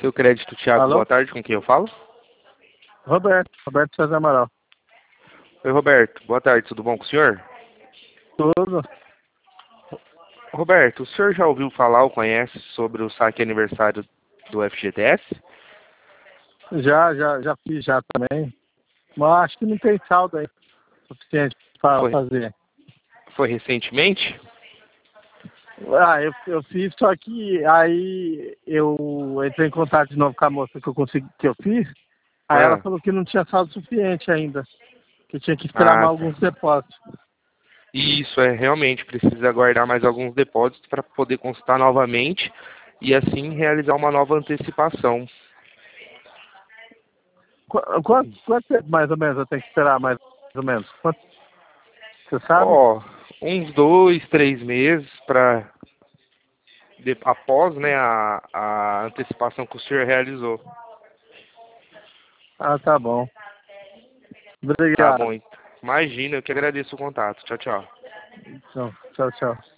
Seu crédito, Thiago, Alô? boa tarde, com quem eu falo? Roberto César Amaral. Oi, Roberto, boa tarde, tudo bom com o senhor? Tudo? Roberto, o senhor já ouviu falar ou conhece sobre o saque aniversário do FGTS? Já fiz já também. Mas acho que não tem saldo aí suficiente para Foi, fazer. foi recentemente? Eu fiz, só que aí eu entrei em contato de novo com a moça que eu fiz. Aí ela Ah, falou que não tinha saldo suficiente ainda. Que tinha que esperar mais tá. alguns depósitos. Isso, realmente, precisa aguardar mais alguns depósitos para poder consultar novamente e assim realizar uma nova antecipação. Quanto tempo mais ou menos eu tenho que esperar mais ou menos? Quanto, você sabe? Ó, uns 2, 3 meses para após, né, a antecipação que o senhor realizou. Ah, tá bom. Tá Obrigado. bom, então. Imagina, eu que agradeço o contato. Tchau, tchau. Então, tchau, tchau.